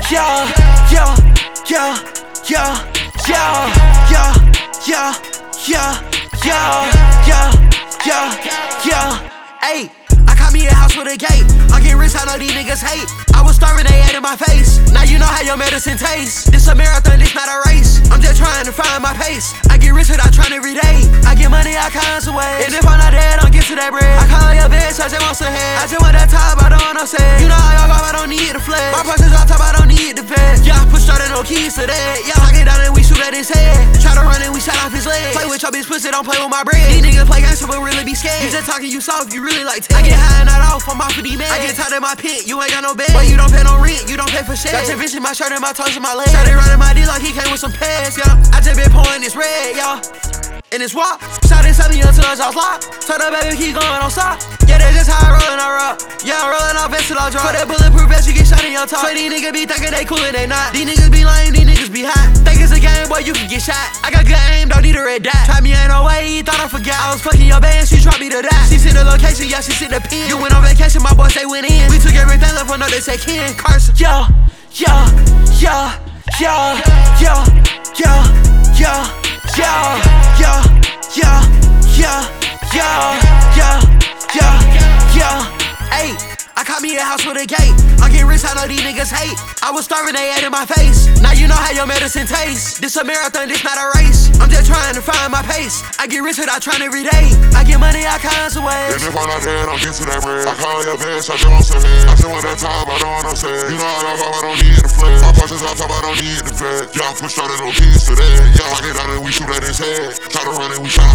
yeah, yeah, yeah, yeah, yeah, yeah, yeah, yeah, yeah, yeah, yeah, yeah. Ayy, I caught me a house with a gate. I get rich, I know these niggas hate. I was starving, they ate in my face. Now you know how your medicine tastes. This a marathon, this not a race. I'm just trying to find my pace. I get rich without trying every day. I get money all kinds of ways. And if I'm not dead, I'll get to that bread. I call your bitch, I just want some head. I just want that top, I don't want no set. You know how y'all go, I don't need the flag. My person's on top, I don't need the vet. Yeah, I push started no keys to that. Yeah, I get down and we shoot at his head. Try to run and we shot off his leg. Play with your bitch pussy, don't play with my bread. These niggas play gangster but really be scared. You just talking, you soft, you really like Ted. I get high and not off, I'm off of these men. I get tired in my pit, you ain't got no bed. But you don't pay no rent, you don't pay for shit. Got your bitch in my shirt and my toes in my legs. Started running my D like he came with some pads, yeah. I just been pouring this red, yeah. And it's walk. Shot in 7 young tons, I was locked. Told her baby keep going, don't stop. Yeah, that's just how I roll and I rock. Yeah, I'm rolling off vest till I drop. For that bulletproof vest, you get shot in your top. So these niggas be thinking they cool and they not. These niggas be lying, these niggas be hot. Think it's a game, boy, you can get shot. I got good aim, don't need a red dot. Try me, ain't no way, he thought I forgot. I was fucking your band, she tried me to die. She sent the location, yeah, she sent the pin. You went on vacation, my boys, they went in. We took everything left, I know they say Ken Carson. Yeah, yeah, yeah, yeah, yeah, yeah, yeah, yeah, yeah. Yeah, yeah, yeah, yeah, yeah, yeah. Ayy, I caught me a house with a gate. I get rich, I know these niggas hate. I was starving, they ate in my face. Now you know how your medicine tastes. This a marathon, this not a race. I'm just trying to find my pace. I get rich without trying every day. I get money all kinds of ways. And if I'm not dead, I'll get to that bread. I call your bitch, I just want some head. I just want that top, I don't want no set. You know how y'all go, I don't need the flag. My punches on top, I don't need the vet. Y'all push out no keys to that. Yeah, I get out and we shoot at his head. Try to run and we shot